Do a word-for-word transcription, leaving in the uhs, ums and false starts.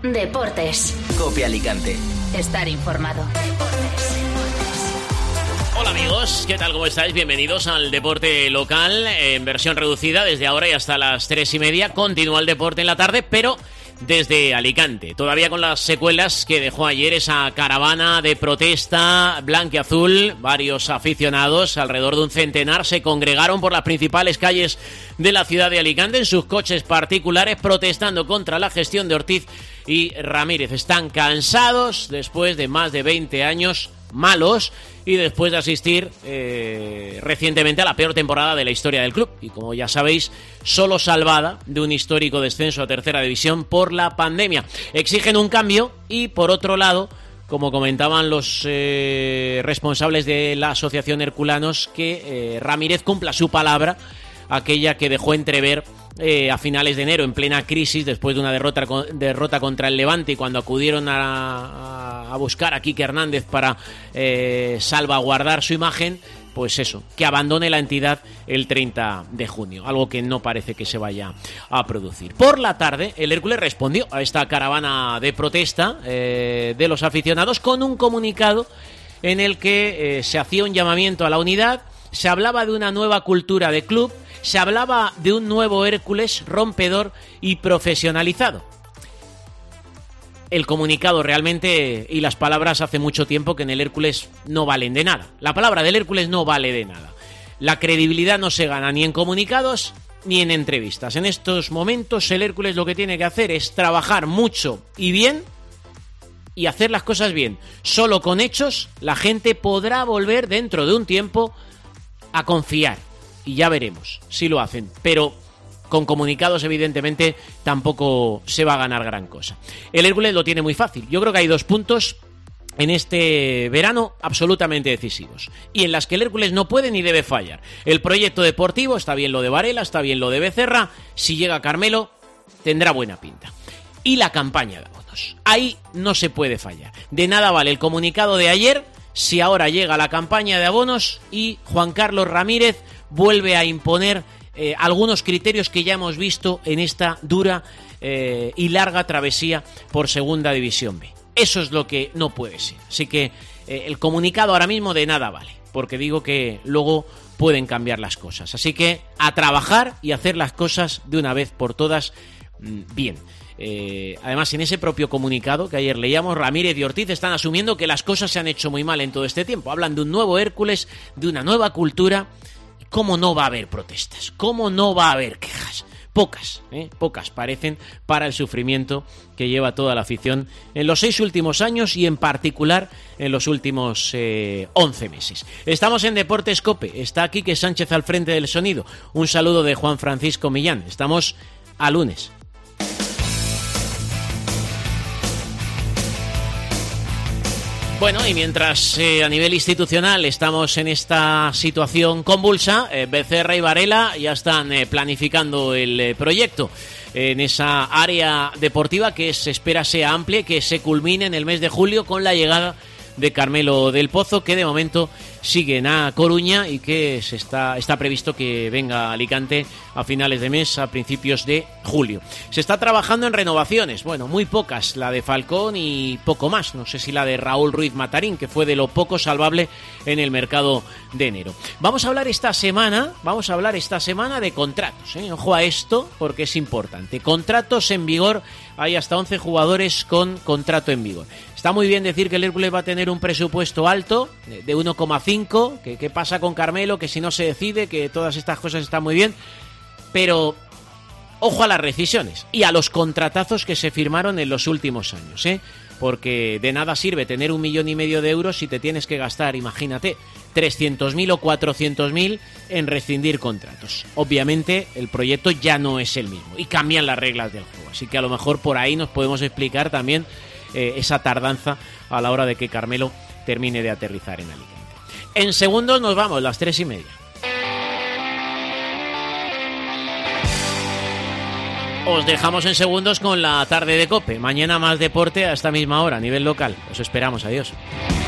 Deportes. COPE Alicante. Estar informado. Deportes. Hola amigos, ¿qué tal? ¿Cómo estáis? Bienvenidos al deporte local en versión reducida desde ahora y hasta las tres y media. Continúa el deporte en la tarde, pero desde Alicante. Todavía con las secuelas que dejó ayer esa caravana de protesta blanquiazul. Varios aficionados, alrededor de un centenar, se congregaron por las principales calles de la ciudad de Alicante en sus coches particulares protestando contra la gestión de Ortiz y Ramírez. Están cansados después de más de veinte años malos y después de asistir eh, recientemente a la peor temporada de la historia del club y, como ya sabéis, solo salvada de un histórico descenso a tercera división por la pandemia. Exigen un cambio y, por otro lado, como comentaban los eh, responsables de la asociación Herculanos, que eh, Ramírez cumpla su palabra, aquella que dejó entrever Eh, a finales de enero, en plena crisis, después de una derrota, derrota contra el Levante, y cuando acudieron a, a, a buscar a Quique Hernández para eh, salvaguardar su imagen, pues eso, que abandone la entidad el treinta de junio, algo que no parece que se vaya a producir. Por la tarde, el Hércules respondió a esta caravana de protesta eh, de los aficionados con un comunicado en el que eh, se hacía un llamamiento a la unidad, se hablaba de una nueva cultura de club, se hablaba de un nuevo Hércules rompedor y profesionalizado. El comunicado realmente y las palabras hace mucho tiempo que en el Hércules no valen de nada. La palabra del Hércules no vale de nada. La credibilidad no se gana ni en comunicados ni en entrevistas. En estos momentos el Hércules lo que tiene que hacer es trabajar mucho y bien y hacer las cosas bien. Solo con hechos la gente podrá volver dentro de un tiempo a confiar. Y ya veremos si lo hacen, pero con comunicados evidentemente tampoco se va a ganar gran cosa. El Hércules lo tiene muy fácil. Yo creo que hay dos puntos en este verano absolutamente decisivos y en las que el Hércules no puede ni debe fallar. El proyecto deportivo, está bien lo de Varela, está bien lo de Becerra. Si llega Carmelo, tendrá buena pinta. Y la campaña de abonos. Ahí no se puede fallar. De nada vale el comunicado de ayer si ahora llega la campaña de abonos y Juan Carlos Ramírez vuelve a imponer eh, algunos criterios que ya hemos visto en esta dura eh, y larga travesía por Segunda División B. Eso es lo que no puede ser. Así que eh, el comunicado ahora mismo de nada vale, porque digo que luego pueden cambiar las cosas. Así que a trabajar y hacer las cosas de una vez por todas bien. Eh, además, en ese propio comunicado que ayer leíamos, Ramírez y Ortiz están asumiendo que las cosas se han hecho muy mal en todo este tiempo. Hablan de un nuevo Hércules, de una nueva cultura. ¿Cómo no va a haber protestas? ¿Cómo no va a haber quejas? Pocas, ¿eh? Pocas parecen para el sufrimiento que lleva toda la afición en los seis últimos años y en particular en los últimos eh, once meses. Estamos en Deportes COPE, está Quique Sánchez al frente del sonido. Un saludo de Juan Francisco Millán. Estamos a lunes. Bueno, y mientras eh, a nivel institucional estamos en esta situación convulsa, eh, Becerra y Varela ya están eh, planificando el eh, proyecto en esa área deportiva que se espera sea amplia y que se culmine en el mes de julio con la llegada de Carmelo del Pozo, que de momento siguen a Coruña y que se está, está previsto que venga a Alicante a finales de mes, a principios de julio. Se está trabajando en renovaciones, bueno, muy pocas, la de Falcón y poco más, no sé si la de Raúl Ruiz Matarín, que fue de lo poco salvable en el mercado de enero. Vamos a hablar esta semana, vamos a hablar esta semana de contratos, ¿eh? Ojo a esto porque es importante. Contratos en vigor, hay hasta once jugadores con contrato en vigor. Está muy bien decir que el Hércules va a tener un presupuesto alto, de uno coma cinco, que qué pasa con Carmelo, que si no se decide, que todas estas cosas están muy bien, pero ojo a las rescisiones y a los contratazos que se firmaron en los últimos años, ¿eh? Porque de nada sirve tener un millón y medio de euros si te tienes que gastar, imagínate, trescientos mil o cuatrocientos mil en rescindir contratos. Obviamente el proyecto ya no es el mismo y cambian las reglas del juego, así que a lo mejor por ahí nos podemos explicar también eh, esa tardanza a la hora de que Carmelo termine de aterrizar en Alicante. En segundos nos vamos, las tres y media. Os dejamos en segundos con la tarde de COPE. Mañana más deporte a esta misma hora a nivel local. Os esperamos. Adiós.